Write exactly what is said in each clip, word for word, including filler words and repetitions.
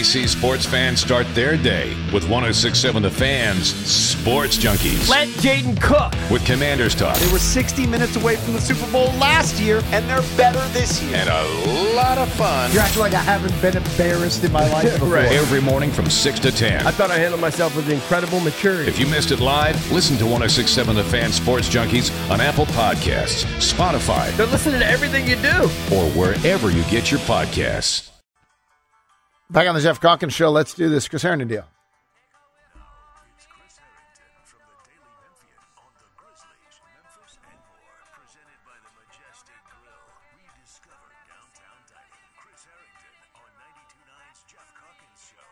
D C sports fans start their day with one oh six point seven The Fan's Sports Junkies. Let Jaden cook. With Commanders Talk. They were sixty minutes away from the Super Bowl last year, and they're better this year. And a lot of fun. You're acting like I haven't been embarrassed in my life before. Right. Every morning from six to ten. I thought I handled myself with incredible maturity. If you missed it live, listen to one oh six point seven The Fan Sports Junkies on Apple Podcasts, Spotify. They're listening to everything you do. Or wherever you get your podcasts. Back on the Jeff Calkins Show, let's do this Chris Herndon deal. It's Chris Herrington from the Daily Memphian on the Grizzlies, Memphis, and more. Presented by the Majestic Grill. Rediscover downtown dining. Chris Herrington on ninety-two point nine's Jeff Calkins Show.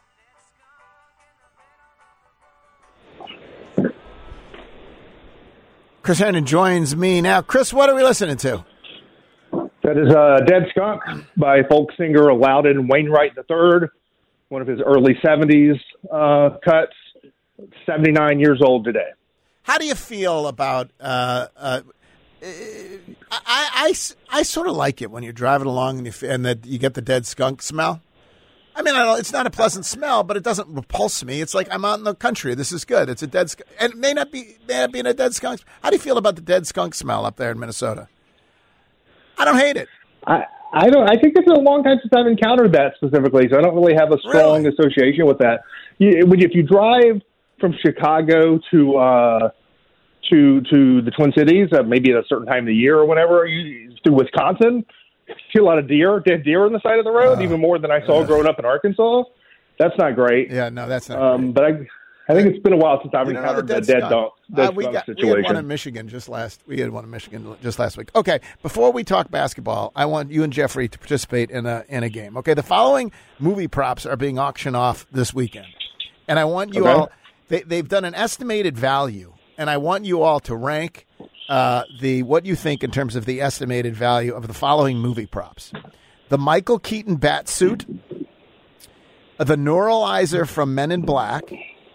Chris Herndon joins me now. Chris, what are we listening to? That is uh, Dead Skunk by folk singer Loudon Wainwright the third, one of his early seventies uh, cuts, seventy-nine years old today. How do you feel about uh, uh, I, I, I, I sort of like it when you're driving along and, you, and that you get the dead skunk smell. I mean, I don't, it's not a pleasant smell, but it doesn't repulse me. It's like I'm out in the country. This is good. It's a dead skunk. And it may not be, may not be in a dead skunk. How do you feel about the dead skunk smell up there in Minnesota? I don't hate it. I, I don't. I think it's a long time since I've encountered that specifically, so I don't really have a strong Really? association with that. You, when you- if you drive from Chicago to uh, to to the Twin Cities, uh, maybe at a certain time of the year or whatever, you through Wisconsin, you see a lot of deer, dead deer on the side of the road, Uh, even more than I saw uh, growing up in Arkansas. That's not great. Yeah, no, that's not Um, great. but I, I think it's been a while since I've You don't know encountered the the dead dead skunk. dog dead Uh, we, skunk got, we had situation. one in Michigan just last. We had one in Michigan just last week. Okay, before we talk basketball, I want you and Jeffrey to participate in a in a game. Okay, the following movie props are being auctioned off this weekend, and I want you Okay. all. They, they've done an estimated value, and I want you all to rank uh, the what you think in terms of the estimated value of the following movie props: the Michael Keaton bat suit, the neuralizer from Men in Black,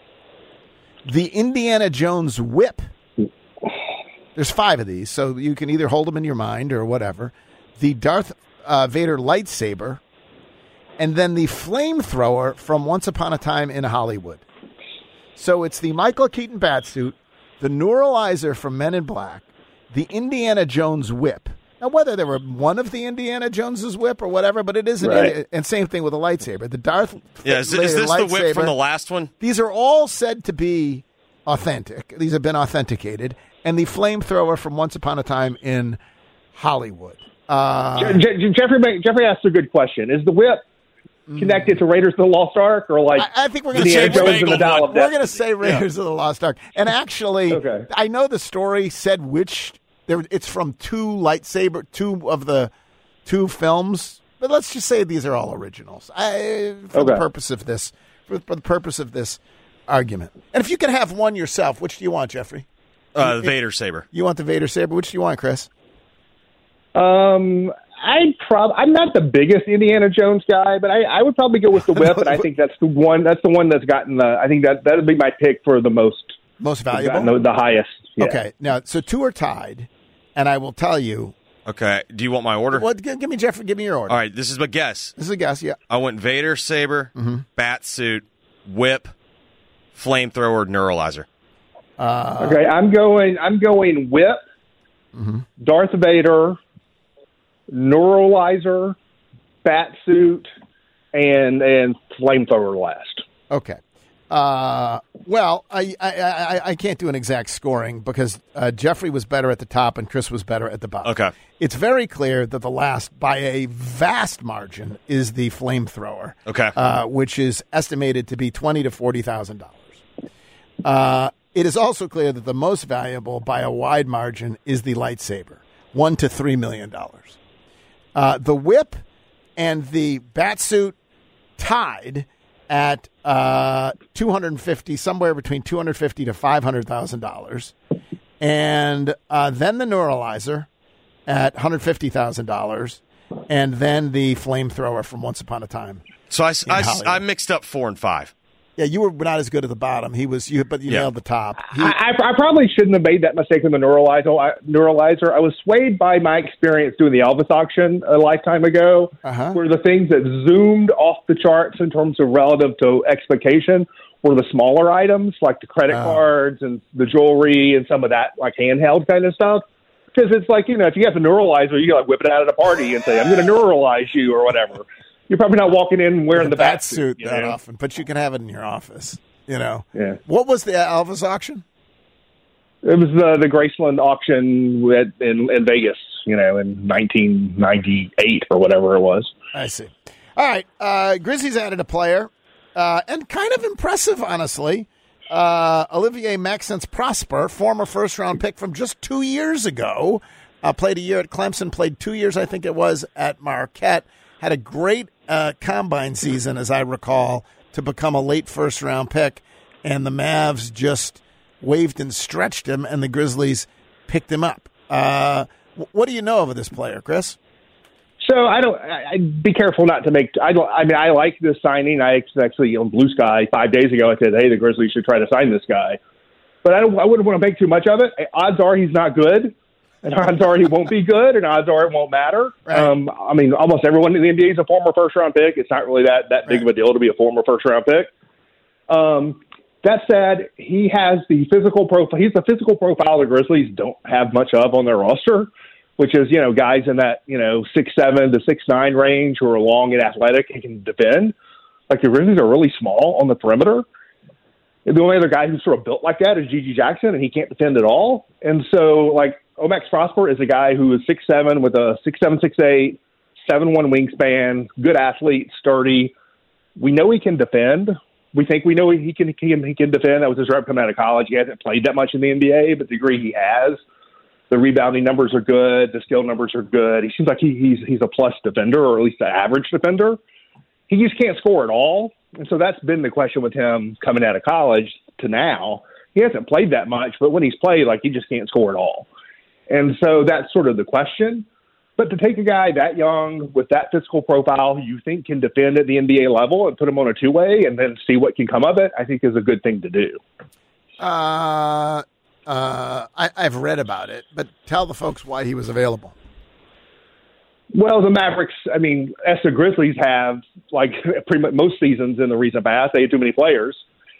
the Indiana Jones whip. There's five of these, so you can either hold them in your mind or whatever. The Darth uh, Vader lightsaber, and then the flamethrower from Once Upon a Time in Hollywood. So it's the Michael Keaton batsuit, the neuralizer from Men in Black, the Indiana Jones whip. Now, whether they were one of the Indiana Jones's whip or whatever, but it is an Right. and same thing with the lightsaber. The Darth Yeah, is, is Vader this the whip lightsaber. from the last one? These are all said to be authentic. These have been authenticated. And the flamethrower from Once Upon a Time in Hollywood. Uh, Je- Je- Jeffrey ma- Jeffrey asked a good question. Is the whip connected to Raiders of the Lost Ark, or like I, I think we're going to Indiana say Jones and the Spangled Dial one. of we're Death? going to say Raiders of the Lost Ark. And actually, Okay. I know the story said which there. It's from two lightsaber, two of the two films. But let's just say these are all originals. I, for the Okay. purpose of this, for, for the purpose of this argument. And if you can have one yourself, which do you want, Jeffrey? Uh, the Vader saber. You want the Vader saber? Which do you want, Chris? Um, I prob I'm not the biggest Indiana Jones guy, but I, I would probably go with the whip, and I think that's the one. That's the one that's gotten the. I think that that would be my pick for the most Most gotten valuable. the, the highest. Yeah. Okay, now so two are tied, and I will tell you. Okay. Do you want my order? What? Give, give me Jeffrey. Give me your order. All right. This is my guess. This is a guess. Yeah. I went Vader saber, bat suit, whip, flamethrower, neuralizer. Uh, Okay, I'm going. I'm going whip, Darth Vader, neuralizer, bat suit, and and flamethrower last. Okay. Uh, well, I, I, I, I can't do an exact scoring because uh, Jeffrey was better at the top and Chris was better at the bottom. Okay. It's very clear that the last, by a vast margin, is the flamethrower. Okay. Uh, which is estimated to be twenty to forty thousand dollars. Uh, it is also clear that the most valuable, by a wide margin, is the lightsaber, one to three million dollars. Uh, the whip and the batsuit tied at uh, two hundred fifty, somewhere between two hundred fifty to five hundred thousand dollars, and uh, then the neuralizer at one hundred fifty thousand dollars, and then the flamethrower from Once Upon a Time. So I, in I, Hollywood. I mixed up four and five. Yeah, you were not as good at the bottom. He was, you, but you Yeah. nailed the top. He, I, I probably shouldn't have made that mistake with the neuralizer. Neuralizer. I was swayed by my experience doing the Elvis auction a lifetime ago, Uh-huh. where the things that zoomed off the charts in terms of relative to expectation were the smaller items, like the credit Oh. cards and the jewelry and some of that, like handheld kind of stuff. Because it's like, you know, if you have the neuralizer, you like whip it out at a party and say, "I'm going to neuralize you" or whatever. You're probably not walking in wearing the, bat bat suit suit that know? often, but you can have it in your office. You know. Yeah. What was the Elvis auction? It was the the Graceland auction at, in in Vegas, you know, in nineteen ninety-eight or whatever it was. I see. All right, uh, Grizzlies added a player, uh, and kind of impressive, honestly. Uh, Olivier Maxence Prosper, former first-round pick from just two years ago, uh, played a year at Clemson, played two years, I think it was, at Marquette. Had a great uh, combine season, as I recall, to become a late first-round pick, and the Mavs just waved and stretched him, and the Grizzlies picked him up. Uh, what do you know of this player, Chris? So I don't. I, I'd be careful not to make. I don't. I mean, I like this signing. I actually on Blue Sky five days ago. I said, "Hey, the Grizzlies should try to sign this guy," but I don't. I wouldn't want to make too much of it. Odds are he's not good, and odds are he won't be good, and odds are it won't matter. Right. Um, I mean, almost everyone in the N B A is a former first round pick. It's not really that that big Right. of a deal to be a former first round pick. Um, that said, he has the physical profile. He's the physical profile the Grizzlies don't have much of on their roster, which is, you know, guys in that, you know, six seven to six nine range who are long and athletic and can defend. Like, the Grizzlies are really small on the perimeter. And the only other guy who's sort of built like that is Gigi Jackson, and he can't defend at all. And so, like, Omax Prosper is a guy who is six seven with a six seven, six eight, seven one wingspan, good athlete, sturdy. We know he can defend. We think we know he can, he can he can defend. That was his rep coming out of college. He hasn't played that much in the N B A, but the degree he has, the rebounding numbers are good. The skill numbers are good. He seems like he, he's he's a plus defender, or at least an average defender. He just can't score at all. And so that's been the question with him coming out of college to now. He hasn't played that much, but when he's played, like, he just can't score at all. And so that's sort of the question. But to take a guy that young with that physical profile who you think can defend at the N B A level and put him on a two-way and then see what can come of it, I think is a good thing to do. Uh, uh, I, I've read about it, but tell the folks why he was available. Well, the Mavericks, I mean, as the Grizzlies have, like pretty much most seasons in the recent past, they had too many players,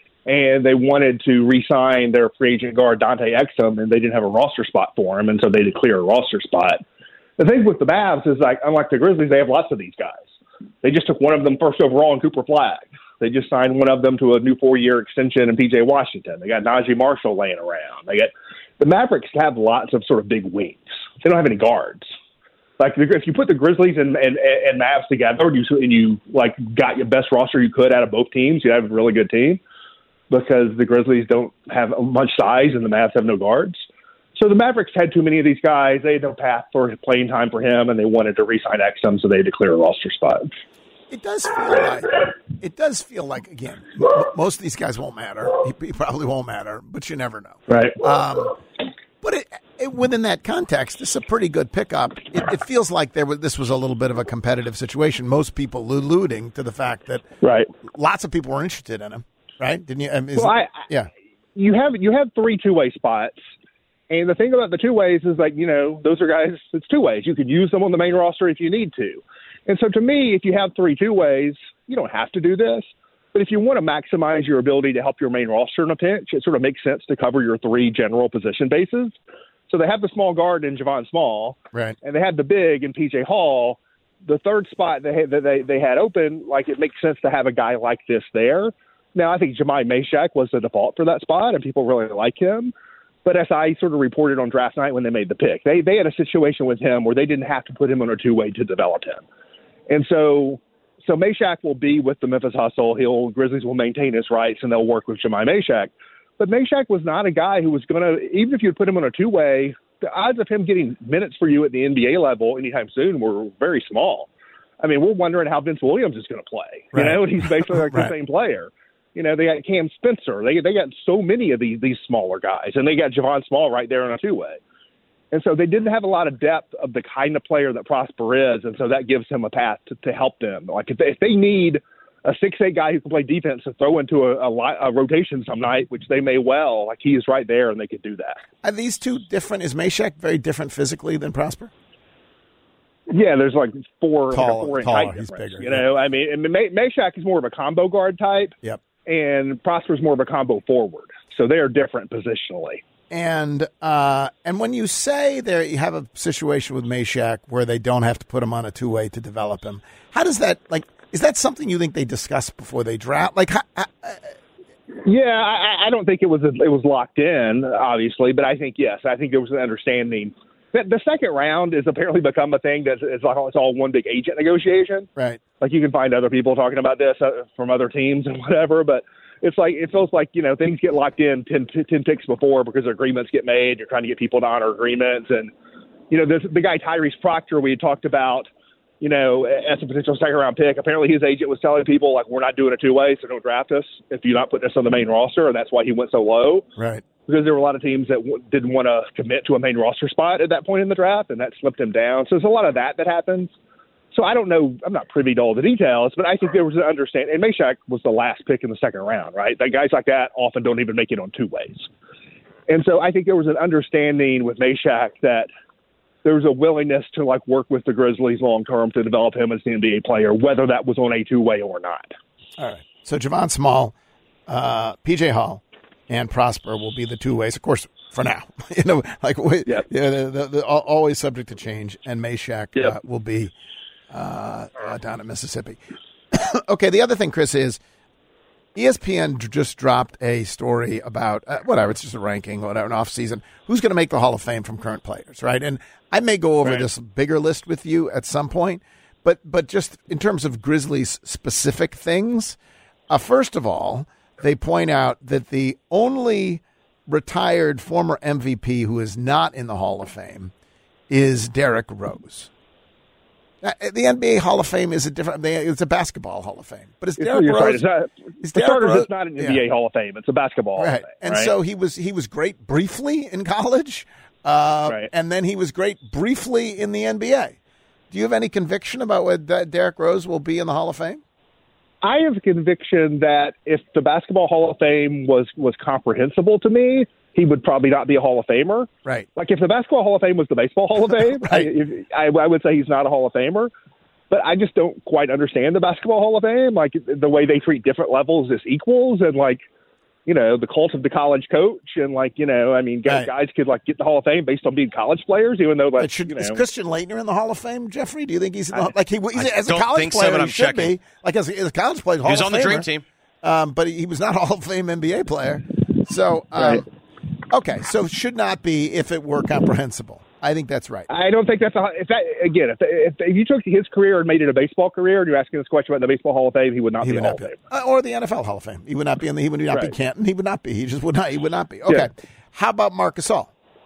and they wanted to re-sign their free agent guard Dante Exum, and they didn't have a roster spot for him, and so they declared a roster spot. The thing with the Mavs is, like, unlike the Grizzlies, they have lots of these guys. They just took one of them first overall in Cooper Flagg. They just signed one of them to a new four-year extension in P J Washington. They got Najee Marshall laying around. They got the Mavericks have lots of sort of big wings. They don't have any guards. Like, if you put the Grizzlies and and, and Mavs together, and you and you like got your best roster you could out of both teams, you have a really good team, because the Grizzlies don't have much size and the Mavs have no guards. So the Mavericks had too many of these guys. They had no path for playing time for him, and they wanted to re-sign Exum, so they declared a roster spot. It does feel like it does feel like again, m- most of these guys won't matter. He, he probably won't matter, but you never know. Right. Um, but it, it, within that context, this is a pretty good pickup. It, it feels like there was, this was a little bit of a competitive situation. Most people alluding to the fact that Right. lots of people were interested in him. Right? Didn't you? I mean, is Well, it- I, yeah. you have you have three two-way spots. And the thing about the two ways is, like, you know, those are guys, it's two ways. You could use them on the main roster if you need to. And so to me, if you have three two ways, you don't have to do this. But if you want to maximize your ability to help your main roster in a pinch, it sort of makes sense to cover your three general position bases. So they have the small guard in Javon Small, Right. and they have the big in P J Hall. The third spot they had, that they, they had open, like, it makes sense to have a guy like this there. Now, I think Jemai Mashak was the default for that spot, and people really like him. But as I sort of reported on draft night when they made the pick, they they had a situation with him where they didn't have to put him on a two-way to develop him. And so so Mashak will be with the Memphis Hustle. He'll Grizzlies will maintain his rights, and they'll work with Jemai Mashak. But Mashak was not a guy who was going to, even if you put him on a two-way, the odds of him getting minutes for you at the N B A level anytime soon were very small. I mean, we're wondering how Vince Williams is going to play. Right. You know, and he's basically like Right. the same player. You know, they got Cam Spencer. They they got so many of these these smaller guys, and they got Javon Small right there in a two-way. And so they didn't have a lot of depth of the kind of player that Prosper is, and so that gives him a path to, to help them. Like, if they, if they need a six eight guy who can play defense and throw into a, a, li- a rotation some night, which they may well. Like, he is right there, and they could do that. Are these two different? Is Meshack very different physically than Prosper? Yeah, there's like four, Taller, like a four inch taller, height he's difference. bigger, You know, I mean, and May- Meshack is more of a combo guard type, Yep. and Prosper's more of a combo forward. So they are different positionally. And uh, and when you say there, you have a situation with Meshack where they don't have to put him on a two way to develop him. How does that like? Is that something you think they discuss before they draft? Like, how, uh, Yeah, I, I don't think it was it was locked in, obviously, but I think yes, I think there was an understanding. The, the second round has apparently become a thing that it's like it's all one big agent negotiation. right? Like, you can find other people talking about this uh, from other teams and whatever, but it's like it feels like, you know, things get locked in ten, ten picks before because agreements get made. You're trying to get people to honor agreements, and you know, this, the guy Tyrese Proctor we had talked about, you know, as a potential second round pick. Apparently, his agent was telling people, like, we're not doing a two way, so don't draft us if you're not putting us on the main roster, and that's why he went so low. Right. Because there were a lot of teams that w- didn't want to commit to a main roster spot at that point in the draft, and that slipped him down. So there's a lot of that that happens. So I don't know. I'm not privy to all the details, but I think there was an understanding. And Meshack was the last pick in the second round, right? Like, guys like that often don't even make it on two ways. And so I think there was an understanding with Meshack that there was a willingness to, like, work with the Grizzlies long term to develop him as an N B A player, whether that was on a two way or not. All right. So Javon Small, uh, P J Hall, and Prosper will be the two ways, of course, for now. you know, like we, Yep. yeah, the, the, the, always subject to change. And Meshack Yep. uh, will be uh, uh, down in Mississippi. Okay. The other thing, Chris, is E S P N just dropped a story about uh, whatever. It's just a ranking, whatever, an off season. Who's going to make the Hall of Fame from current players, right? And I may go over Right. this bigger list with you at some point, but but just in terms of Grizzlies specific things, uh, first of all, they point out that the only retired former M V P who is not in the Hall of Fame is Derrick Rose. Uh, The N B A Hall of Fame is a different. they- It's a basketball Hall of Fame, but it's You're Derrick right. Rose. It's not, is for Derrick starters, Rose- it's not an yeah. N B A Hall of Fame. It's a basketball Hall of Right, Fame. and right? so he was he was great briefly in college, uh, Right. and then he was great briefly in the N B A. Do you have any conviction about whether Derrick Rose will be in the Hall of Fame? I have a conviction that if the Basketball Hall of Fame was, was comprehensible to me, he would probably not be a Hall of Famer. Right. Like, if the Basketball Hall of Fame was the Baseball Hall of Fame, Right. I, if, I, I would say he's not a Hall of Famer. But I just don't quite understand the Basketball Hall of Fame. Like, the way they treat different levels as equals, and, like, you know, the cult of the college coach, and, like, you know, I mean, guys, Right. guys could, like, get the Hall of Fame based on being college players, even though, like, But should, you is know. Christian Laettner in the Hall of Fame, Jeffrey? Do you think he's in the, I- like he he's, I as a don't college think so, player? but he I'm should checking. be like as a, as a college player. Hall He was of on the Famer. Dream Team. um, but he, he was not a Hall of Fame N B A player. So, um, Right. okay, so it should not be if it were comprehensible. I think that's right. I don't think that's a, if that again. If, if if you took his career and made it a baseball career, and you're asking this question about the Baseball Hall of Fame, he would not He be would a not Hall be, of Famer. uh, or the N F L Hall of Fame. He would not be in the. He would not be Right. Canton. He would not be. He just would not. He would not be. Okay. Yeah. How about Marc Gasol?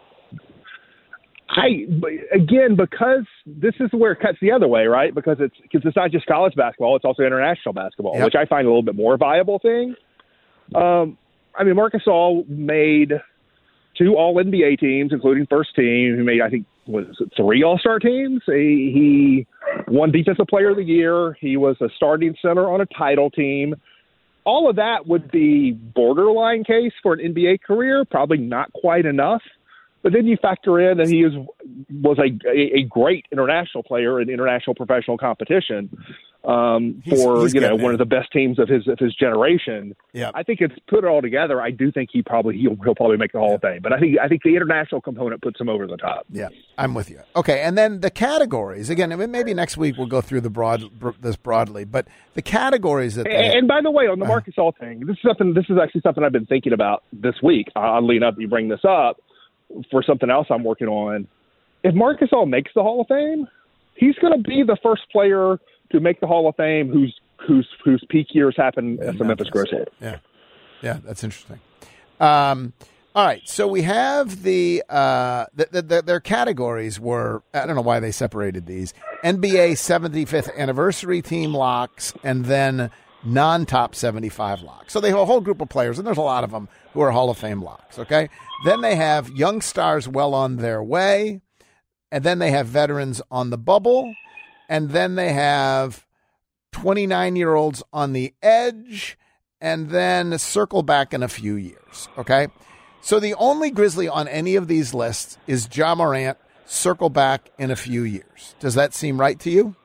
I but again, because this is where it cuts the other way, right? Because it's because it's not just college basketball; it's also international basketball, Yep. which I find a little bit more viable thing. Um, I mean, Marc Gasol made two All N B A teams, including first team. He made, I think, was it three All Star teams. He, he won Defensive Player of the Year. He was a starting center on a title team. All of that would be borderline case for an N B A career, probably not quite enough. But then you factor in that he is was a a, a great international player in international professional competition um, He's- for he's you know getting one there. of the best teams of his of his generation. Yeah. I think it's put it all together. I do think he probably he'll, he'll probably make the Hall of Fame. But I think I think the international component puts him over the top. Yeah, I'm with you. Okay, and then the categories again. I mean, maybe next week we'll go through the broad br- this broadly, but the categories that they, And, and by the way, on the Uh-huh. Marc Gasol thing, this is something. This is actually something I've been thinking about this week. Oddly enough, you bring this up for something else I'm working on. If Marc Gasol makes the Hall of Fame, he's going to be the first player to make the Hall of Fame whose whose whose peak years happened as the Memphis Grizzlies. Yeah, yeah, that's interesting. Um, all right, so we have the, uh, the, the, the their categories were I don't know why they separated these N B A seventy-fifth anniversary team locks and then non-top seventy-five locks. So they have a whole group of players, and there's a lot of them who are Hall of Fame locks. Okay, then they have young stars well on their way, and then they have veterans on the bubble, and then they have twenty-nine-year-olds on the edge, and then circle back in a few years, okay? So the only Grizzly on any of these lists is Ja Morant, circle back in a few years. Does that seem right to you?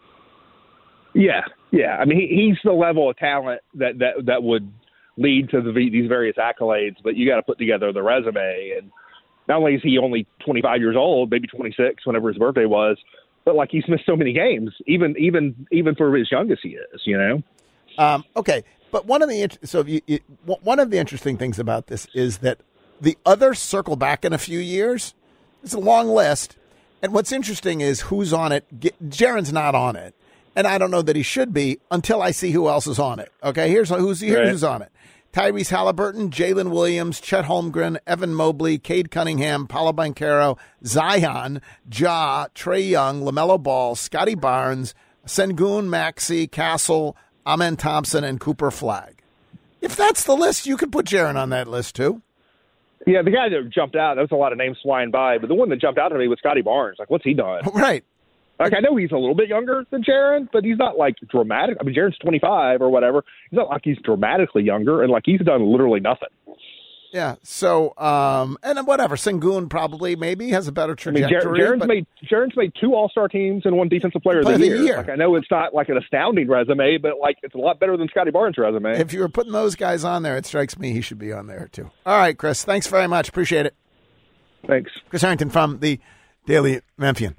Yeah, yeah. I mean, he, he's the level of talent that, that, that would lead to the, these various accolades, but you got to put together the resume. And not only is he only twenty-five years old, maybe twenty-six, whenever his birthday was, but like he's missed so many games, even even even for as young as he is, you know. Um, okay, but one of the so you, you, one of the interesting things about this is that the other circle back in a few years. It's a long list, and what's interesting is who's on it. Jaren's not on it, and I don't know that he should be until I see who else is on it. Okay, here's who's here's right. who's on it: Tyrese Halliburton, Jalen Williams, Chet Holmgren, Evan Mobley, Cade Cunningham, Paolo Banchero, Zion, Ja, Trae Young, LaMelo Ball, Scotty Barnes, Sengun, Maxey, Castle, Amen Thompson, and Cooper Flagg. If that's the list, you could put Jaren on that list too. Yeah, the guy that jumped out, there was a lot of names flying by, but the one that jumped out to me was Scotty Barnes. Like, what's he done? Right. Like, I know he's a little bit younger than Jaren, but he's not, like, dramatic. I mean, Jaren's twenty-five or whatever. He's not like he's dramatically younger, and, like, he's done literally nothing. Yeah, so, um, and whatever, Sengun probably maybe has a better I mean, trajectory. Jar- Jaren's, but made, Jaren's made two All-Star teams and one Defensive Player of the, Player of the year. year. Like, I know it's not, like, an astounding resume, but, like, it's a lot better than Scotty Barnes' resume. if you were putting those guys on there, it strikes me he should be on there too. All right, Chris, thanks very much. Appreciate it. Thanks. Chris Harrington from the Daily Memphian.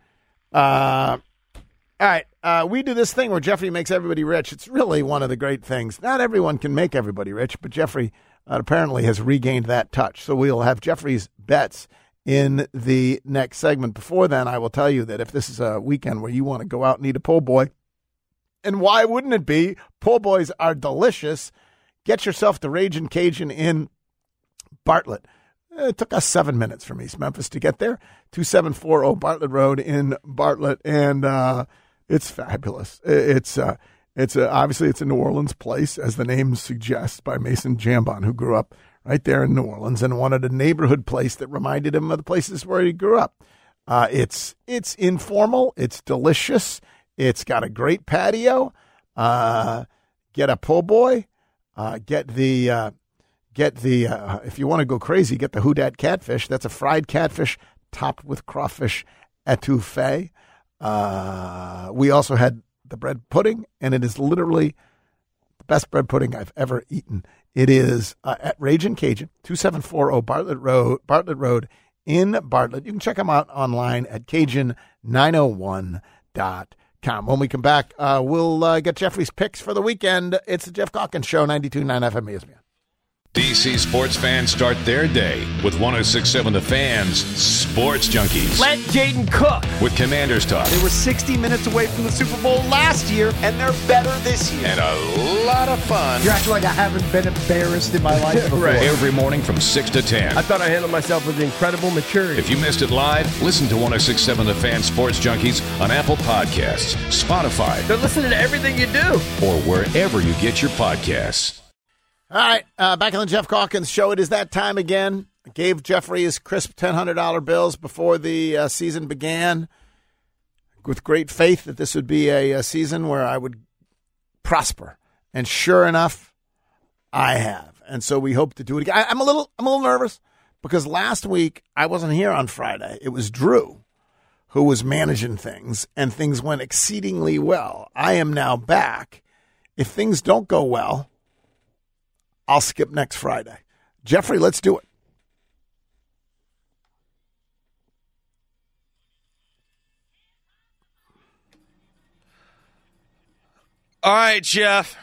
Uh, all right, uh, we do this thing where Jeffrey makes everybody rich. It's really one of the great things. Not everyone can make everybody rich, but Jeffrey uh, apparently has regained that touch. So we'll have Jeffrey's bets in the next segment. Before then, I will tell you that if this is a weekend where you want to go out and eat a po' boy, and why wouldn't it be? Po' boys are delicious. Get yourself the Ragin' Cajun in Bartlett. It took us seven minutes from East Memphis to get there. two seven four zero Bartlett Road in Bartlett, and uh, it's fabulous. It's uh, it's a, obviously it's a New Orleans place, as the name suggests, by Mason Jambon, who grew up right there in New Orleans and wanted a neighborhood place that reminded him of the places where he grew up. Uh, it's it's informal. It's delicious. It's got a great patio. Uh, get a po' boy. Uh, get the uh, get the uh, if you want to go crazy, get the Houdat catfish. That's a fried catfish topped with crawfish etouffee. Uh, we also had the bread pudding, and it is literally the best bread pudding I've ever eaten. It is uh, at Ragin' Cajun, two seven four zero Bartlett Road, Bartlett Road in Bartlett. You can check them out online at Cajun nine oh one dot com. When we come back, uh, we'll uh, get Jeffrey's picks for the weekend. It's the Jeff Calkins Show, ninety-two point nine F M E S P N. D C sports fans start their day with one oh six point seven The Fans Sports Junkies. Let Jaden cook. With Commanders Talk They were sixty minutes away from the Super Bowl last year, and they're better this year. and a lot of fun You're acting like I haven't been embarrassed in my life before. Right. every morning from six to ten. I thought I handled myself with incredible maturity. If you missed it live, listen to one oh six point seven The Fan Sports Junkies on Apple Podcasts, Spotify, They're listening to everything you do. or wherever you get your podcasts. All right, uh, back on the Jeff Calkins Show. It is that time again. I gave Jeffrey his crisp ten hundred dollars bills before the uh, season began, with great faith that this would be a, a season where I would prosper. And sure enough, I have. And so we hope to do it again. I, I'm a little, I'm a little nervous because last week I wasn't here on Friday. It was Drew who was managing things, and things went exceedingly well. I am now back. If things don't go well, I'll skip next Friday. Jeffrey, let's do it. All right, Jeff.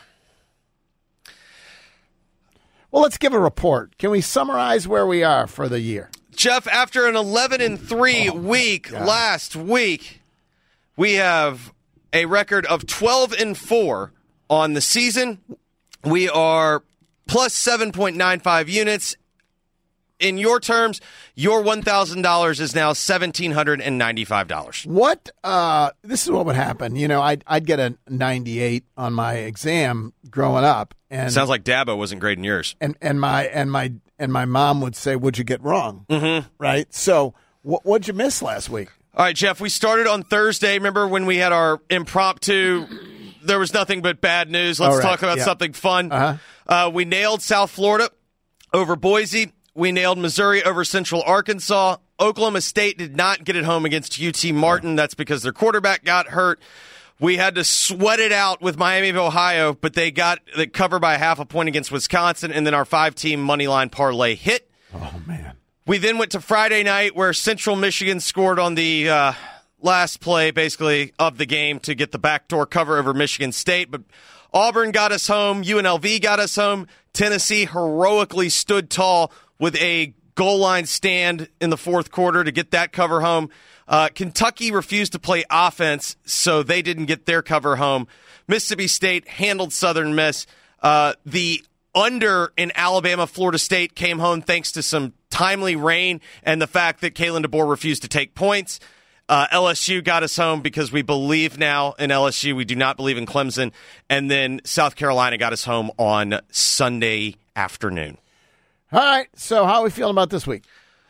Well, let's give a report. Can we summarize where we are for the year? Jeff, after an eleven and three Oh, week God. last week, we have a record of twelve and four on the season. We are plus seven point nine five units. In your terms, your one thousand dollars is now one thousand seven hundred ninety-five dollars. What, uh, this is what would happen. You know, I'd, I'd get a ninety-eight on my exam growing up. And Sounds like Dabo wasn't great in yours. and, and my, and my, and my mom would say, what'd you get wrong? Mm-hmm. Right. So what, what'd you miss last week? All right, Jeff, we started on Thursday. Remember when we had our impromptu there was nothing but bad news. Let's All right, talk about yeah. something fun. Uh-huh. Uh, we nailed South Florida over Boise. We nailed Missouri over Central Arkansas. Oklahoma State did not get it home against U T Martin. That's because their quarterback got hurt. We had to sweat it out with Miami of Ohio, but they got the cover by half a point against Wisconsin, and then our five-team moneyline parlay hit. Oh, man. We then went to Friday night where Central Michigan scored on the uh, last play, basically, of the game to get the backdoor cover over Michigan State. But Auburn got us home. U N L V got us home. Tennessee heroically stood tall with a goal line stand in the fourth quarter to get that cover home. Uh, Kentucky refused to play offense, so they didn't get their cover home. Mississippi State handled Southern Miss. Uh, the under in Alabama, Florida State came home thanks to some timely rain and the fact that Kalen DeBoer refused to take points. Uh, L S U got us home because we believe now in L S U. We do not believe in Clemson. And then South Carolina got us home on Sunday afternoon. All right, so how are we feeling about this week?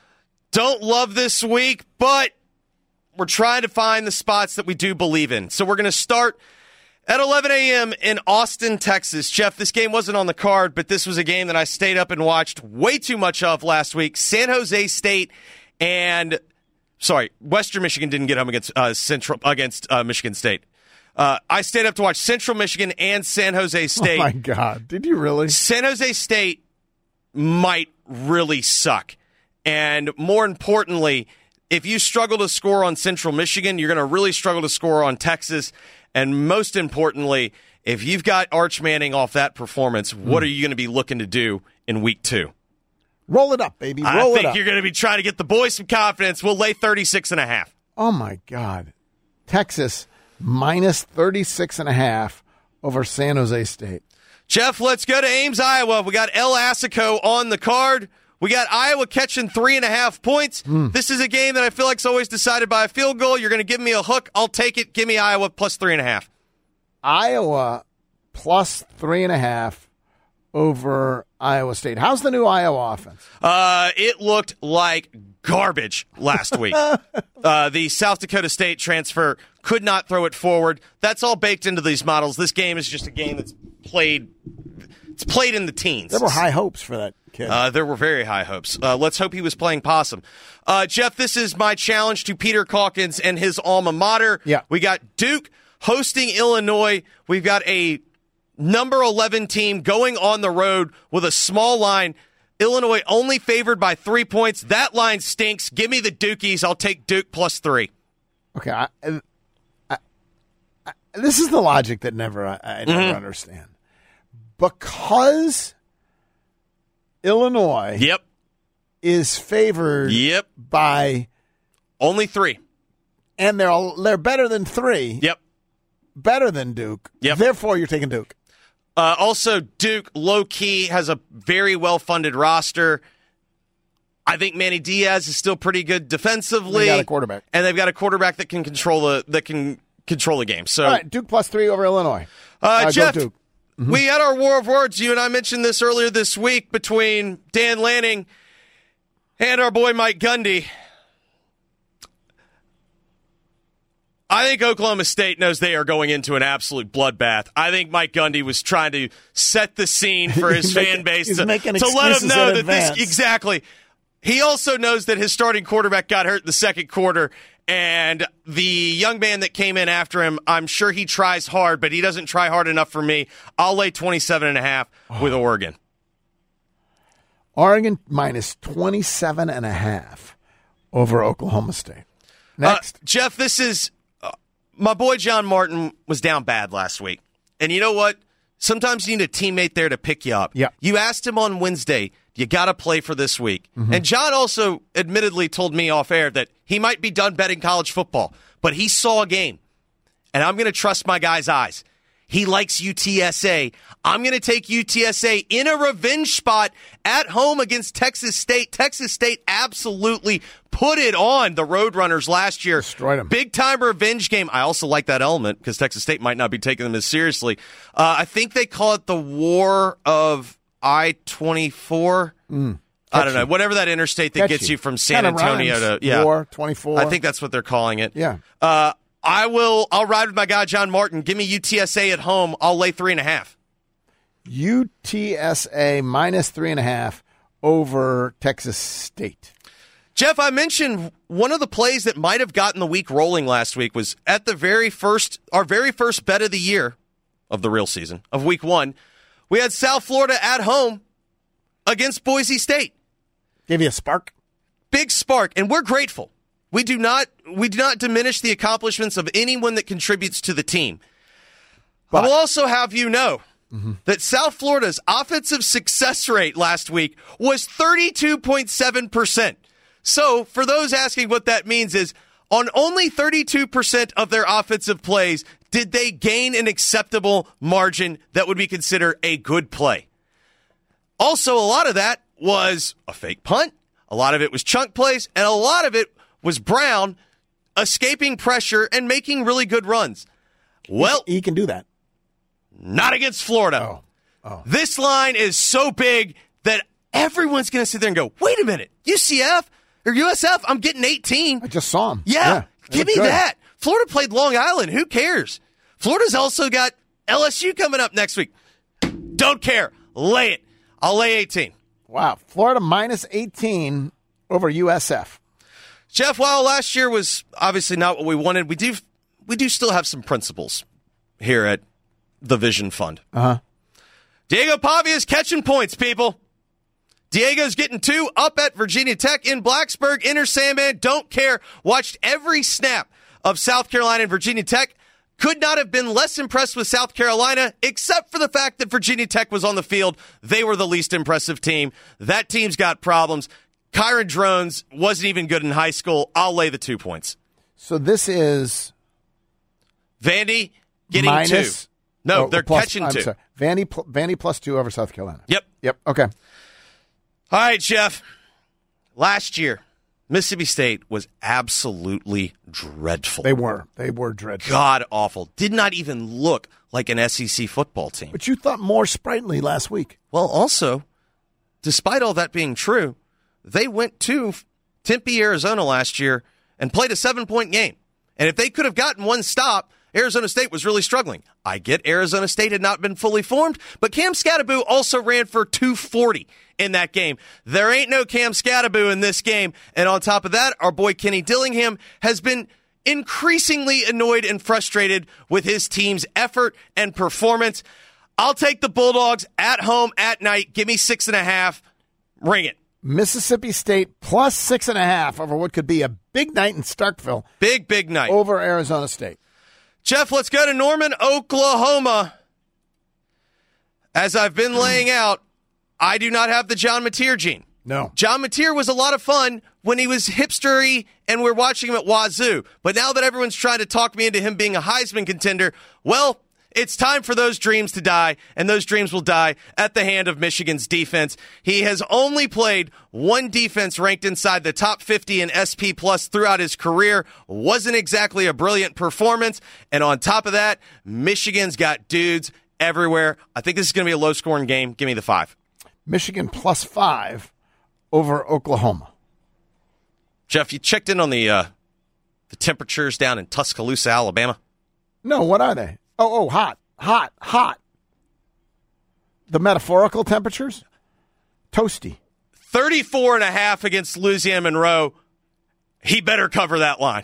Don't love this week, but we're trying to find the spots that we do believe in. So we're going to start at eleven a.m. in Austin, Texas. Jeff, this game wasn't on the card, but this was a game that I stayed up and watched way too much of last week. San Jose State and, sorry, Western Michigan didn't get home against uh, Central against uh, Michigan State. Uh, I stayed up to watch Central Michigan and San Jose State. Oh, my God. Did you really? San Jose State might really suck. And more importantly, if you struggle to score on Central Michigan, you're going to really struggle to score on Texas. And most importantly, if you've got Arch Manning off that performance, what mm. are you going to be looking to do in week two? Roll it up, baby. Roll I it think up. you're going to be trying to get the boys some confidence. We'll lay thirty-six and a half. Oh, my God. Texas minus thirty-six and a half over San Jose State. Jeff, let's go to Ames, Iowa. We got El Assico on the card. We got Iowa catching three and a half points. Mm. This is a game that I feel like is always decided by a field goal. You're going to give me a hook. I'll take it. Give me Iowa plus three and a half. Iowa plus three and a half over Iowa State. How's the new Iowa offense? Uh, it looked like garbage last week. uh, the South Dakota State transfer could not throw it forward. That's all baked into these models. This game is just a game that's played. It's played in the teens. There were high hopes for that kid. Uh, there were very high hopes. Uh, let's hope he was playing possum. Uh, Jeff, this is my challenge to Peter Calkins and his alma mater. Yeah. We got Duke hosting Illinois. We've got a number eleven team going on the road with a small line. Illinois only favored by three points. That line stinks. Give me the Dukies. I'll take Duke plus three. Okay. I, I, I, this is the logic that never I, I never mm-hmm. understand. Because Illinois yep. is favored yep. by only three. And they're all, they're better than three. Yep. Better than Duke. Yep. Therefore, you're taking Duke. Uh, also, Duke, low-key, has a very well-funded roster. I think Manny Diaz is still pretty good defensively. They got a quarterback. And they've got a quarterback that can control the that can control the game. So, all right, Duke plus three over Illinois. Uh, uh, Jeff, Duke. Mm-hmm. We had our war of words. You and I mentioned this earlier this week between Dan Lanning and our boy Mike Gundy. I think Oklahoma State knows they are going into an absolute bloodbath. I think Mike Gundy was trying to set the scene for his making, fan base to, to, to let them know that this exactly. He also knows that his starting quarterback got hurt in the second quarter, and the young man that came in after him, I'm sure he tries hard, but he doesn't try hard enough for me. I'll lay twenty-seven and a half oh. with Oregon. Oregon minus twenty-seven and a half over Oklahoma State. Next. Uh, Jeff, this is uh, my boy John Martin was down bad last week. And you know what? Sometimes you need a teammate there to pick you up. Yeah. You asked him on Wednesday, you got to play for this week. Mm-hmm. And John also admittedly told me off air that he might be done betting college football, but he saw a game. And I'm going to trust my guy's eyes. He likes U T S A. I'm going to take U T S A in a revenge spot at home against Texas State. Texas State absolutely put it on the Roadrunners last year. Destroyed them. Big-time revenge game. I also like that element because Texas State might not be taking them as seriously. Uh, I think they call it the War of I twenty-four. Mm. I don't know. Whatever that interstate that Catchy. gets you from San Kinda Antonio rhymes. to yeah. War twenty-four. I think that's what they're calling it. Yeah. Uh, I will. I'll ride with my guy John Martin. Give me U T S A at home. I'll lay three and a half. U T S A minus three and a half over Texas State. Jeff, I mentioned one of the plays that might have gotten the week rolling last week was at the very first, our very first bet of the year of the real season of week one. We had South Florida at home against Boise State. Give you a spark? Big spark, and we're grateful. We do not we do not diminish the accomplishments of anyone that contributes to the team. But I will also have you know mm-hmm. that South Florida's offensive success rate last week was thirty-two point seven percent. So, for those asking what that means is, on only thirty-two percent of their offensive plays did they gain an acceptable margin that would be considered a good play. Also, a lot of that was a fake punt, a lot of it was chunk plays, and a lot of it was Brown escaping pressure and making really good runs. Well, he can do that. Not against Florida. Oh. Oh. This line is so big that everyone's going to sit there and go, wait a minute, U C F or U S F, I'm getting eighteen. I just saw him. Yeah, yeah give me good. that. Florida played Long Island. Who cares? Florida's also got L S U coming up next week. Don't care. Lay it. I'll lay eighteen. Wow. Florida minus eighteen over U S F. Jeff, while last year was obviously not what we wanted, we do we do still have some principles here at the Vision Fund. Uh-huh. Diego Pavia's catching points, people. Diego's getting two up at Virginia Tech in Blacksburg. Inner Sandman, don't care. Watched every snap of South Carolina and Virginia Tech. Could not have been less impressed with South Carolina, except for the fact that Virginia Tech was on the field. They were the least impressive team. That team's got problems. Kyron Drones wasn't even good in high school. I'll lay the two points. So this is Vandy getting minus, two. No, oh, they're plus, catching I'm two. Sorry. Vandy, pl- Vandy plus two over South Carolina. Yep. Yep. Okay. All right, Jeff. Last year, Mississippi State was absolutely dreadful. They were. They were dreadful. God awful. Did not even look like an S E C football team. But you thought more sprightly last week. Well, also, despite all that being true, they went to Tempe, Arizona last year and played a seven-point game. And if they could have gotten one stop, Arizona State was really struggling. I get Arizona State had not been fully formed, but Cam Skattebo also ran for two forty in that game. There ain't no Cam Skattebo in this game. And on top of that, our boy Kenny Dillingham has been increasingly annoyed and frustrated with his team's effort and performance. I'll take the Bulldogs at home at night. Give me six and a half. Ring it. Mississippi State plus six and a half over what could be a big night in Starkville. Big, big night. Over Arizona State. Jeff, let's go to Norman, Oklahoma. As I've been laying out, I do not have the John Mateer gene. No. John Mateer was a lot of fun when he was hipstery and we're watching him at Wazoo. But now that everyone's trying to talk me into him being a Heisman contender, well, it's time for those dreams to die, and those dreams will die at the hand of Michigan's defense. He has only played one defense ranked inside the top fifty in S P Plus throughout his career. Wasn't exactly a brilliant performance. And on top of that, Michigan's got dudes everywhere. I think this is going to be a low-scoring game. Give me the five. Michigan plus five over Oklahoma. Jeff, you checked in on the uh, the temperatures down in Tuscaloosa, Alabama? No, what are they? Oh, oh, hot, hot, hot. The metaphorical temperatures? Toasty. thirty-four and a half against Louisiana Monroe. He better cover that line.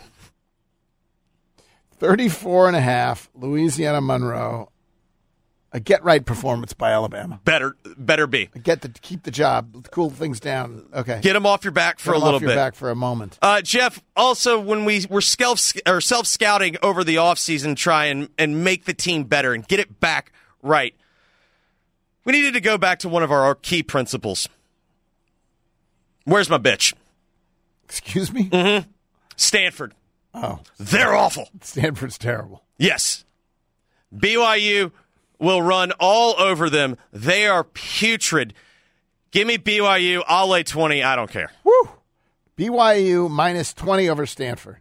thirty-four and a half, Louisiana Monroe. A get-right performance by Alabama. Better better be. A get to keep the job, cool things down. Okay. Get him off your back for Get a little off your bit. back for a moment. Uh, Jeff, also, when we were self or self-scouting over the offseason, try and, and make the team better and get it back right, we needed to go back to one of our key principles. Where's my bitch? Excuse me? Mm-hmm. Stanford. Oh. They're awful. Stanford's terrible. Yes. B Y U will run all over them. They are putrid. Give me B Y U. I'll lay twenty. I don't care. Woo! B Y U minus twenty over Stanford.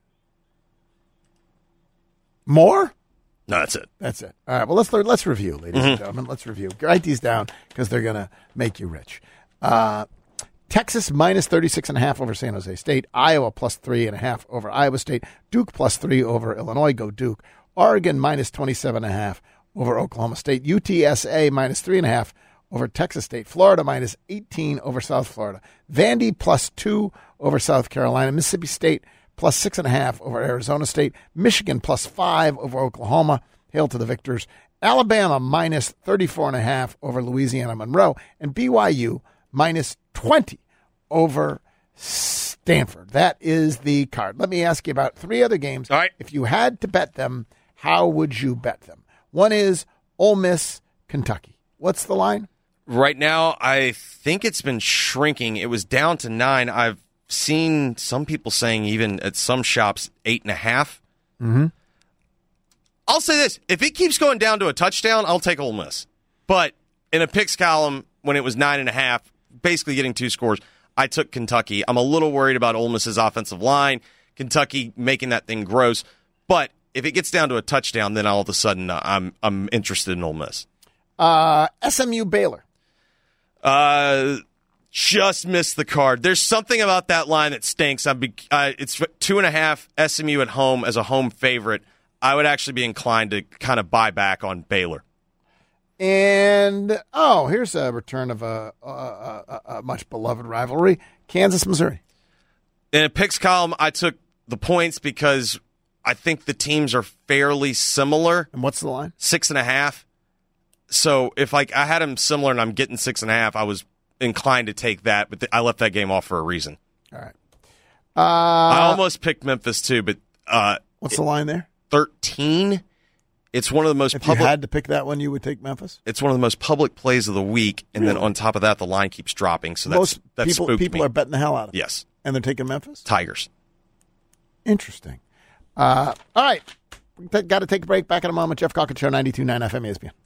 More? No, that's it. That's it. All right. Well, let's let's review, ladies Mm-hmm. and gentlemen. Let's review. Write these down because they're going to make you rich. Uh, Texas minus thirty-six and a half over San Jose State. Iowa plus three and a half over Iowa State. Duke plus three over Illinois. Go Duke. Oregon minus twenty-seven and a half over Oklahoma State. U T S A minus three and a half over Texas State. Florida minus eighteen over South Florida. Vandy plus two over South Carolina. Mississippi State plus six and a half over Arizona State. Michigan plus five over Oklahoma. Hail to the victors. Alabama minus thirty-four and a half over Louisiana Monroe. And B Y U minus twenty over Stanford. That is the card. Let me ask you about three other games. All right. If you had to bet them, how would you bet them? One is Ole Miss, Kentucky. What's the line? Right now, I think it's been shrinking. It was down to nine. I've seen some people saying even at some shops, eight and a half. Mm-hmm. I'll say this. If it keeps going down to a touchdown, I'll take Ole Miss. But in a picks column, when it was nine and a half, basically getting two scores, I took Kentucky. I'm a little worried about Ole Miss's offensive line, Kentucky making that thing gross. But if it gets down to a touchdown, then all of a sudden uh, I'm I'm interested in Ole Miss. Uh, S M U Baylor. Uh, just missed the card. There's something about that line that stinks. I'm be, uh, it's two and a half S M U at home as a home favorite. I would actually be inclined to kind of buy back on Baylor. And, oh, here's a return of a, a, a, a much beloved rivalry, Kansas, Missouri. In a picks column, I took the points because I think the teams are fairly similar. And what's the line? Six and a half. So if like I had them similar and I'm getting six and a half, I was inclined to take that, but th- I left that game off for a reason. All right. Uh, I almost picked Memphis too, but uh, what's the line there? thirteen. It's one of the most if public. you had to pick that one, you would take Memphis? It's one of the most public plays of the week, and really? Then on top of that, the line keeps dropping. So that's Most that people, spooked people me. are betting the hell out of it. Yes. And they're taking Memphis? Tigers. Interesting. Uh, all right. Got to take a break. Back in a moment. Jeff Calkins Show, ninety-two point nine F M E S P N.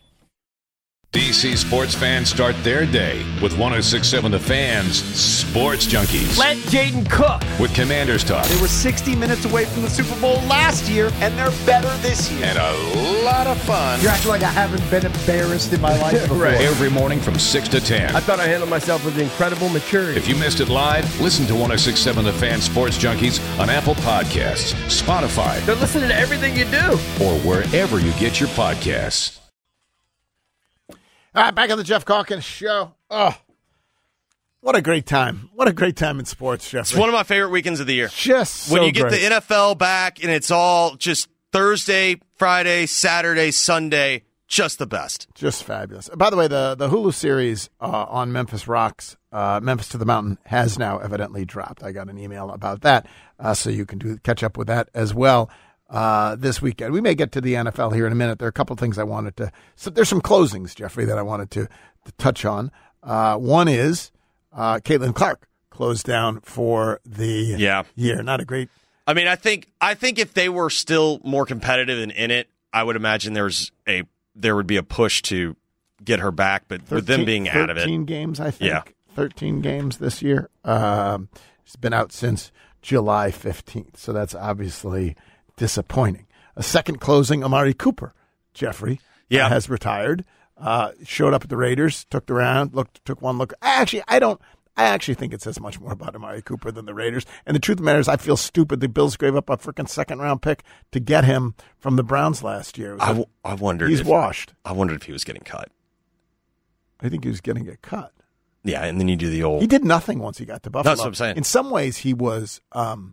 D C sports fans start their day with one oh six point seven The Fans Sports Junkies. Let Jaden cook. With Commanders Talk They were sixty minutes away from the Super Bowl last year, and they're better this year. and a lot of fun You act like I haven't been embarrassed in my life before. Right. every morning from six to ten. I thought I handled myself with incredible maturity. If you missed it live, listen to one oh six point seven The Fan Sports Junkies on Apple Podcasts, Spotify, They're listening to everything you do. or wherever you get your podcasts. All right, back on the Jeff Calkins Show. Oh, what a great time. What a great time in sports, Jeff. It's one of my favorite weekends of the year. Just so when you get great. the N F L back and it's all just Thursday, Friday, Saturday, Sunday, just the best. Just fabulous. By the way, the, the Hulu series uh, on Memphis Rocks, uh, Memphis to the Mountain, has now evidently dropped. I got an email about that, uh, so you can do catch up with that as well uh, this weekend. We may get to the N F L here in a minute. There are a couple of things I wanted to so – there's some closings, Jeffrey, that I wanted to, to touch on. Uh, one is uh, Caitlin Clark closed down for the Yeah. year. Not a great – I mean, I think I think if they were still more competitive and in it, I would imagine there's a there would be a push to get her back. But with them being out of it, thirteen games, I think. Yeah. thirteen games this year. Um, she's been out since July fifteenth, so that's obviously disappointing. A second closing, Amari Cooper, Jeffrey, Yeah. uh, has retired. Uh, showed up at the Raiders, took the round, looked, took one look. Actually, I don't. I actually think it says much more about Amari Cooper than the Raiders. And the truth of the matter is, I feel stupid. The Bills gave up a freaking second round pick to get him from the Browns last year. It was I, like, w- I wondered. he's if, washed. I wondered if he was getting cut. I think he was getting a cut. Yeah, and then you do the old. He did nothing once he got to Buffalo. That's what I'm saying. In some ways, he was. Um,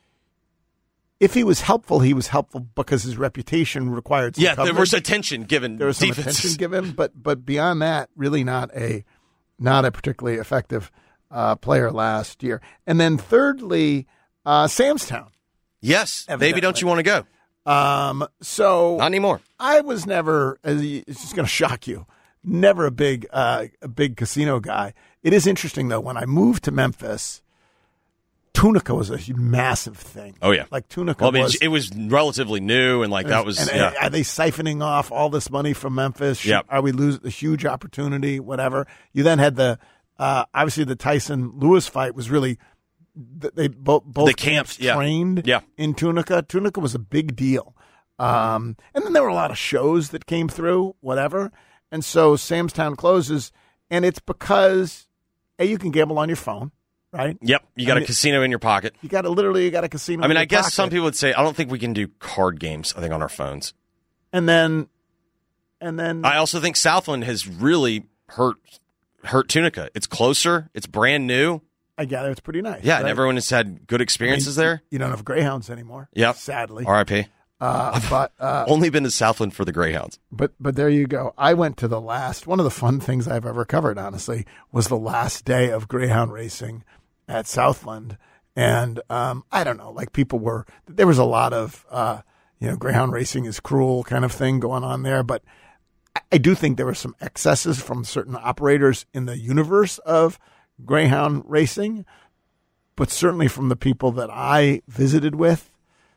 if he was helpful, he was helpful because his reputation required. Some yeah, there coverage. was attention given. There was some defenses. attention given, but but beyond that, really not a not a particularly effective uh, player last year. And then thirdly, uh, Samstown. Yes, Evidently. baby, don't you want to go? Um, so Not anymore. I was never. It's just going to shock you. Never a big uh, a big casino guy. It is interesting though. When I moved to Memphis, Tunica was a massive thing. Oh yeah, like Tunica well, I mean, was. it was relatively new, and like that was. And, yeah. Are they siphoning off all this money from Memphis? Should- Yep. Are we losing a huge opportunity? Whatever. You then had the uh, obviously the Tyson Lewis fight was really they both both The camps camps, yeah. trained Yeah. in Tunica. Tunica was a big deal, um, and then there were a lot of shows that came through. Whatever, and so Samstown closes, and it's because A, you can gamble on your phone, right? Yep, you got I a mean, casino in your pocket. You got to literally, you got a casino. I mean, in your I guess pocket. some people would say, I don't think we can do card games, I think, on our phones. And then, and then. I also think Southland has really hurt hurt Tunica. It's closer. It's brand new. I gather it's pretty nice. Yeah, right? and everyone has had good experiences I mean, there. You don't have Greyhounds anymore. Yep. Sadly. R I P Uh, but uh, Only been to Southland for the Greyhounds. But but there you go. I went to the last, one of the fun things I've ever covered, honestly, was the last day of Greyhound racing at Southland. And um, I don't know, like people were, there was a lot of, uh, you know, Greyhound racing is cruel kind of thing going on there. But I, I do think there were some excesses from certain operators in the universe of Greyhound racing. But certainly from the people that I visited with,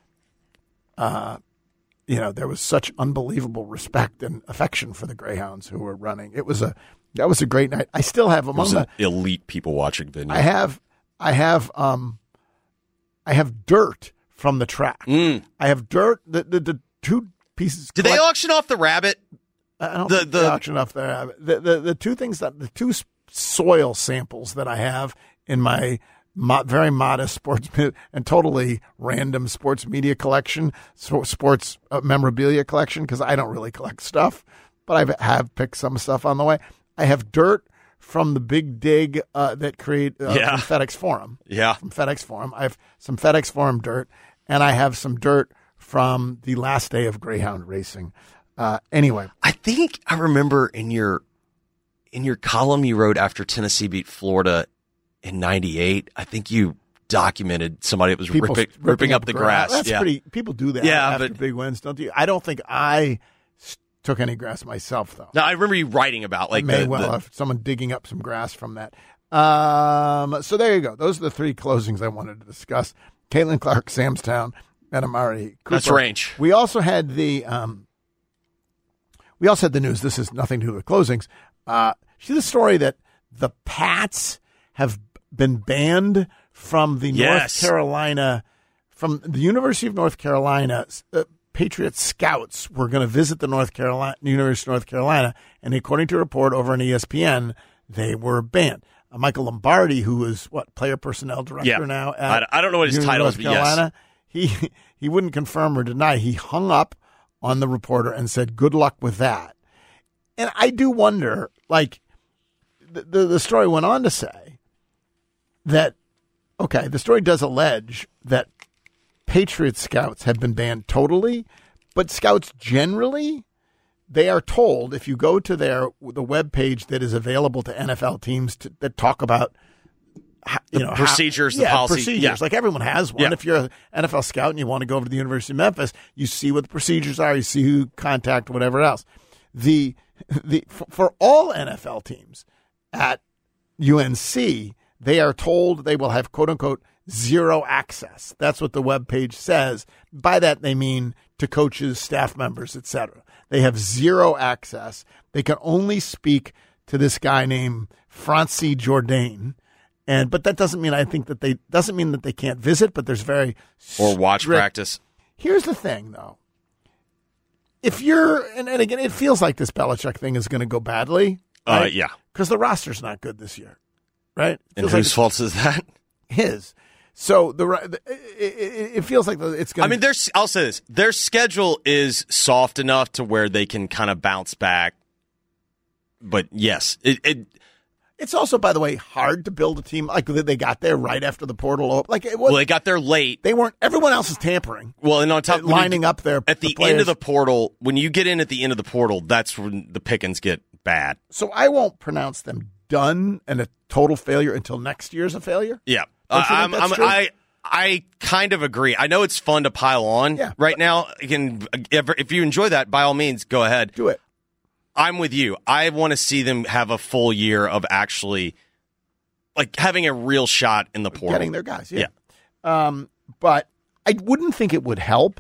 uh, you know, there was such unbelievable respect and affection for the Greyhounds who were running. It was a that was a great night. I still have among the elite people watching venue. I have I have um I have dirt from the track. Mm. I have dirt. The the, the two pieces. Did they auction off the rabbit? I don't the think the they auction off the rabbit. The, the the two things that the two soil samples that I have in my Mo- very modest sports and totally random sports media collection, so sports uh, memorabilia collection, because I don't really collect stuff, but I have picked some stuff on the way. I have dirt from the big dig uh, that create uh, Yeah. from FedEx Forum. Yeah. From FedEx Forum. I have some FedEx Forum dirt, and I have some dirt from the last day of Greyhound racing. Uh, anyway. I think I remember in your in your column you wrote after Tennessee beat Florida in ninety-eight, I think you documented somebody that was People ripping, ripping, ripping up the grass. That's yeah. pretty. People do that Yeah, after but- big wins, don't you? I don't think I s- took any grass myself, though. No, I remember you writing about like I may the, well the- have someone digging up some grass from that. Um, so there you go. Those are the three closings I wanted to discuss. Caitlin Clark, Samstown, and Amari Cooper. That's range. We also had the um, we also had the news. This is nothing to do with closings. Uh, see the story that the Pats have been banned from the Yes. North Carolina, from the University of North Carolina. Uh, Patriot scouts were going to visit the North Carolina University of North Carolina, and according to a report over on E S P N, they were banned. Uh, Michael Lombardi, who is what player personnel director Yeah. now at I, I don't know what his University title of is, but North yes. Carolina, he he wouldn't confirm or deny. He hung up on the reporter and said, "Good luck with that." And I do wonder, like the the, the story went on to say that okay, the story does allege that Patriot scouts have been banned totally, but scouts generally, they are told if you go to their the web page that is available to N F L teams to, that talk about how, you The know procedures, how, the yeah, policy. procedures. Yeah. Like everyone has one. Yeah. If you're an N F L scout and you want to go over to the University of Memphis, you see what the procedures are. You see who contact, whatever else. The the for, for all N F L teams at U N C, they are told they will have quote unquote zero access. That's what the web page says. By that they mean to coaches, staff members, et cetera. They have zero access. They can only speak to this guy named Francis Jourdain. And but that doesn't mean I think that they doesn't mean that they can't visit, but there's very Or watch strict- practice. Here's the thing though. If you're and, and again it feels like this Belichick thing is going to go badly. Uh, Right? yeah. Because the roster's not good this year. Right? It And feels like whose fault is that? his. So the, the it, it, it feels like it's going. I mean, their I'll say this: their schedule is soft enough to where they can kind of bounce back. But yes, it, it it's also, by the way, hard to build a team like they got there right after the portal opened. Like it was, well, they got there late. They weren't. Everyone else is tampering. Well, and on top, when lining you- up there at the, end of the portal, when you get in at the end of the portal, that's when the pickings get bad. So I won't pronounce them done and a total failure until next year's a failure. Yeah, Don't you think I'm, that's I'm, true? I I kind of agree. I know it's fun to pile on Yeah, right now. Again, if, if you enjoy that, by all means, go ahead. Do it. I'm with you. I want to see them have a full year of actually, like, having a real shot in the portal. Getting their guys. Yeah. Um, but I wouldn't think it would help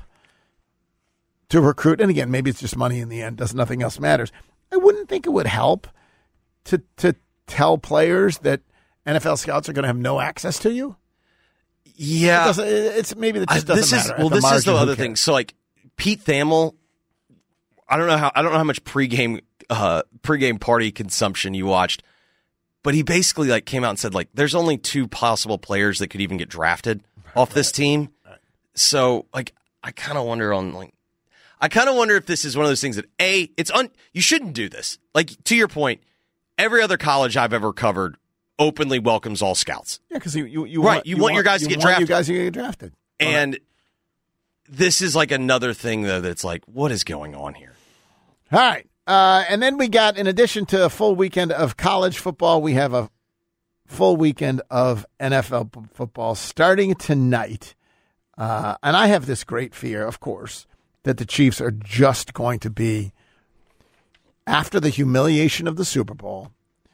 to recruit. And again, maybe it's just money in the end. Does nothing else matters. I wouldn't think it would help to to tell players that N F L scouts are going to have no access to you. Yeah, It doesn't- it's maybe it I- just doesn't this matter. is At well. the This is margin, the who other cares? thing. So, like, Pete Thamel, I don't know how I don't know how much pregame uh, pregame party consumption you watched. but he basically like came out and said like there's only two possible players that could even get drafted off this team. So like I kind of wonder on like I kind of wonder if this is one of those things that A, it's un you shouldn't do this. Like to your point, every other college I've ever covered openly welcomes all scouts. Yeah, because you, you, you right, want, you, you want your guys you to get want drafted. You guys to get drafted. And right. This is like another thing though that's like, what is going on here? All right. Uh, and then we got, in addition to a full weekend of college football, we have a full weekend of N F L p- football starting tonight. Uh, and I have this great fear, of course, that the Chiefs are just going to be, after the humiliation of the Super Bowl,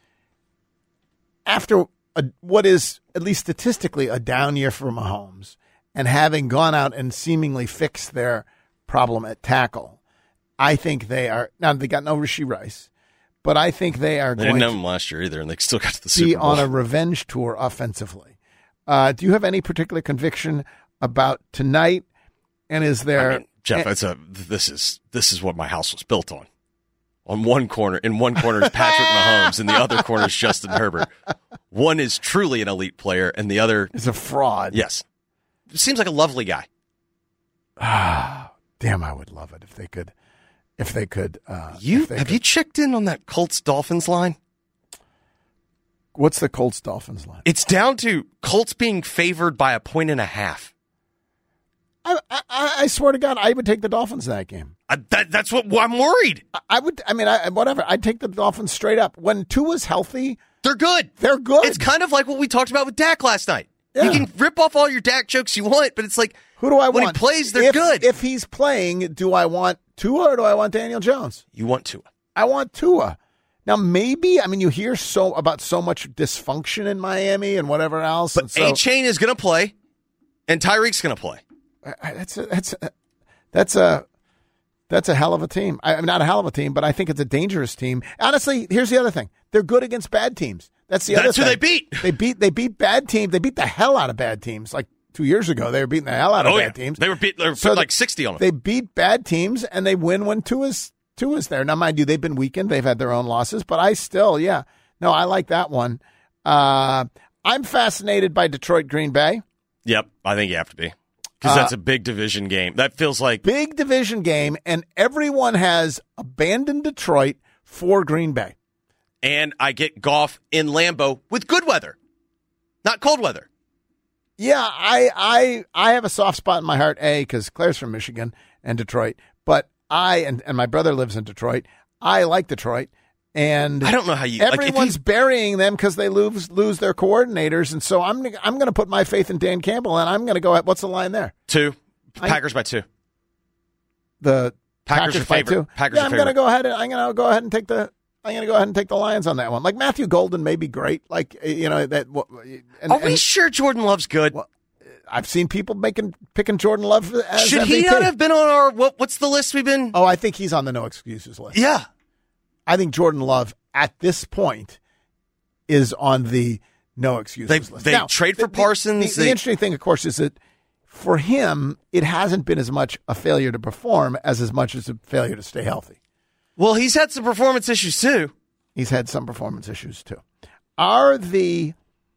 after a, what is, at least statistically, a down year for Mahomes, and having gone out and seemingly fixed their problem at tackle, I think they are now. They got no Rashee Rice, but I think they are They going didn't have to him last year either, and they still got to the be Super Bowl. on a revenge tour offensively. Uh, do you have any particular conviction about tonight? And is there, I mean, Jeff? It's a this is this is what my house was built on. On one corner, in one corner is Patrick Mahomes, and the other corner is Justin Herbert. One is truly an elite player, and the other is a fraud? Yes, seems like a lovely guy. Ah, damn! I would love it if they could. If they could, uh, you they have could. you checked in on that Colts Dolphins line? What's the Colts Dolphins line? It's down to Colts being favored by a point and a half. I, I, I swear to God, I would take the Dolphins in that game. I, that, that's what well, I'm worried. I, I would. I mean, I, whatever. I'd take the Dolphins straight up. When Tua's healthy, they're good. They're good. It's kind of like what we talked about with Dak last night. Yeah. You can rip off all your Dak jokes you want, but it's like who do I when want? he plays, they're if, good. If he's playing, do I want Tua or do I want Daniel Jones? You want Tua. I want Tua. Now, maybe, I mean, you hear so about so much dysfunction in Miami and whatever else. But and so, A-Chain is going to play, and Tyreek's going to play. I, that's a, that's a, that's a that's a hell of a team. I, I'm not a hell of a team, but I think it's a dangerous team. Honestly, here's the other thing: they're good against bad teams. That's the other. That's who thing. they beat. They beat they beat bad teams. They beat the hell out of bad teams. Like two years ago, they were beating the hell out of oh, bad yeah. teams. They were beat. They were So like sixty on them. They beat bad teams and they win when Tua's Tua's there. Now, mind you, they've been weakened. They've had their own losses, but I still, yeah, no, I like that one. Uh, I'm fascinated by Detroit Green Bay. Yep, I think you have to be. Because Uh, that's a big division game. That feels like Big division game, and everyone has abandoned Detroit for Green Bay. and I get Goff in Lambeau with good weather, not cold weather. Yeah, I I I have a soft spot in my heart, A, because Claire's from Michigan and Detroit, but I, and, and my brother lives in Detroit, I like Detroit, and I don't know how you like, if everyone's you- burying them because they lose lose their coordinators, and so I'm I'm going to put my faith in Dan Campbell, and I'm going to go at, what's the line there? Two. I- Packers by two. The Packers are by favorite. two? Packers yeah, are I'm going to favorite. go ahead and I'm going to go ahead and take the I'm going to go ahead and take the Lions on that one. Like Matthew Golden may be great, like you know that. And, Are we and sure Jordan Love's good? Well, I've seen people making picking Jordan Love as Should M V P. he not have been on our what? What's the list we've been? Oh, I think he's on the no excuses list. Yeah, I think Jordan Love at this point is on the no excuses They- list. they Now, trade for the- the- Parsons, The, the they- interesting thing, of course, is that for him, it hasn't been as much a failure to perform as as much as a failure to stay healthy. well, he's had some performance issues too. He's had some performance issues too. Are the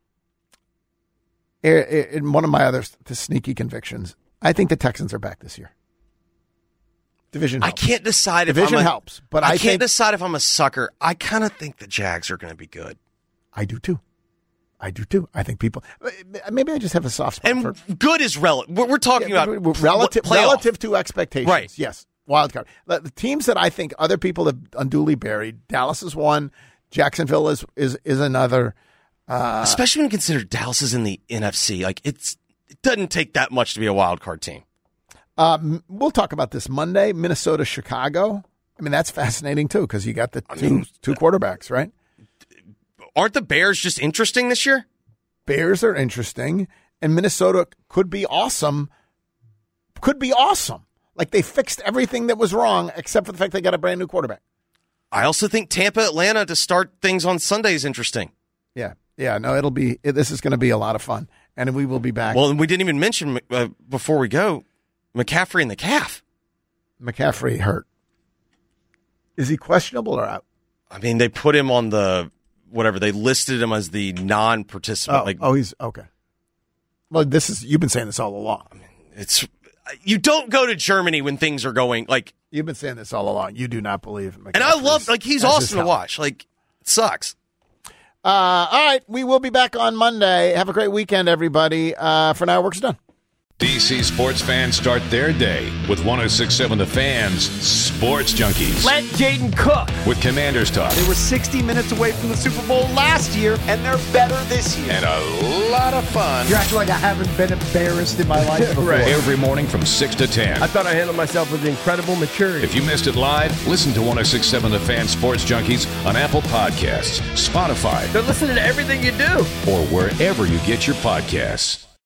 in one of my other the sneaky convictions? I think the Texans are back this year. Division I helps. can't decide if Division I'm a, helps, but I, I can't think- decide if I'm a sucker. I kind of think the Jags are going to be good. I do too. I do too. I think people. Maybe I just have a soft spot And for good is relative. We're, we're talking Yeah, about relative playoff. relative to expectations. Right. Yes. Wild card. The the teams that I think other people have unduly buried. Dallas is one. Jacksonville is is is another. Uh, Especially when you consider Dallas is in the N F C. Like it's it doesn't take that much to be a wild card team. um, we'll talk about this Monday. Minnesota, Chicago. I mean that's fascinating too because you got the two mean, two quarterbacks, right? Aren't the Bears just interesting this year? Bears are interesting, and Minnesota could be awesome. Could be awesome. Like they fixed everything that was wrong except for the fact they got a brand new quarterback. I also think Tampa, Atlanta to start things on Sunday is interesting. Yeah, yeah. No, it'll be. This is going to be a lot of fun, and we will be back. Well, and we didn't even mention uh, before we go McCaffrey and the calf. McCaffrey hurt. Is he questionable or out? I mean, they put him on the whatever. They listed him as the non-participant. Oh, like, oh, he's okay. Well, this is you've been saying this all along. it's you don't go to Germany when things are going like. You've been saying this all along. You do not believe McCaffrey's. And I love like he's That's awesome just to how- watch. Like, it sucks. Uh, all right, we will be back on Monday. Have a great weekend, everybody. Uh, for now, work's done. D C sports fans start their day with one oh six point seven The Fans Sports Junkies. Let Jaden cook. With Commanders Talk They were sixty minutes away from the Super Bowl last year, and they're better this year. and a lot of fun You act like I haven't been embarrassed in my life before. Right. every morning from six to ten. I thought I handled myself with incredible maturity. If you missed it live, listen to one oh six point seven The Fan Sports Junkies on Apple Podcasts, Spotify, They're listening to everything you do. or wherever you get your podcasts.